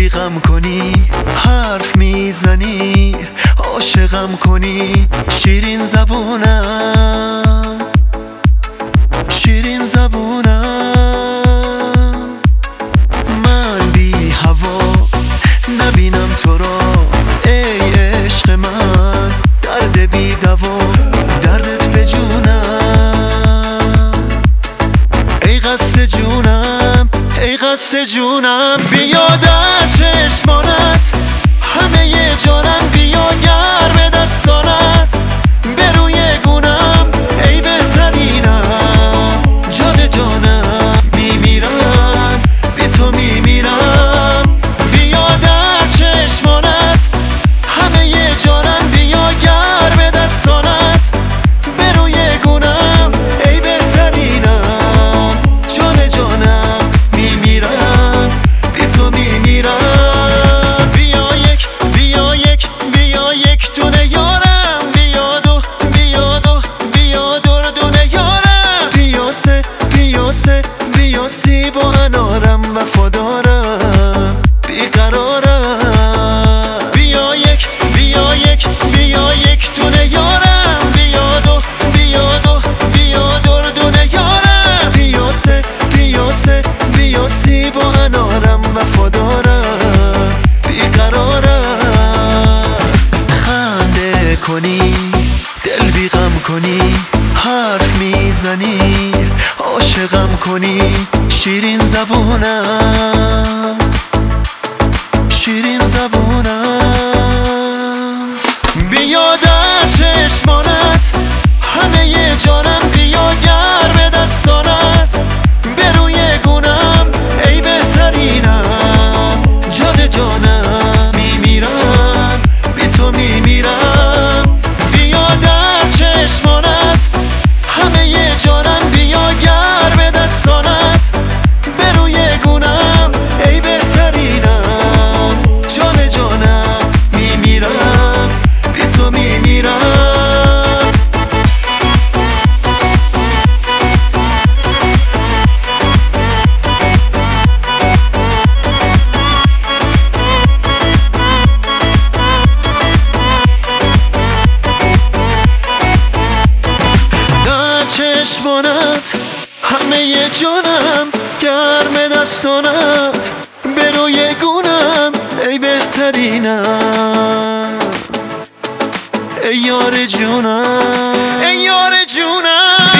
بیغم کنی، حرف میزنی، عاشقم کنی. شیرین زبونم، شیرین زبونم. من بی هوا نبینم تو را، ای عشق من درد بی دوا، دردت به جونم. ای قصد جونم، ای قصد جونم. بیا در چشمانت همه جانم، بیا گرم دستانت به روی گونم. ای بهترینم، جان جانم، میمیرم بی تو میمیرم. بیا در چشمانت همه جانم، بیا گرم دستانت به روی گونم. ای بهترینم، جان جانم، میمیرم بی تو میمیرم. بیا یک، بیا یک، بیا یک دونه یارم. بیا دو، بیا دو، بیا دور دونه یارم. بیا سه، بیا سه، بیا سی با انارم. وفادارم، بیقرارم. بیا یک، بیا یک، بیا یک دونه یارم. بیا دو، بیا دو، بیا دور دونه یارم. بیا سه، بیا سه، بیا سی با انارم. وفادارم، بیقرارم. خنده کنی، دل بیغم کنی، حرف میزنی، عاشقم کنی. شیرین زبونم، شیرین زبونم. بیا در چشمانت همه جانم، بیا گرم دستانت به روی گونم. ای بهترینم، جان جانم، میمیرم بی تو میمیرم. بیا در چشمانت همه جانم، بیا گرم دستانت به روی گونم. ای بهترینم، جان جانم، میمیرم بی تو میمیرم. در چشمانت همه جانم، گرم دستانت به روی گونم. ای بهترینم، ای یار جونم، ای یار جونم.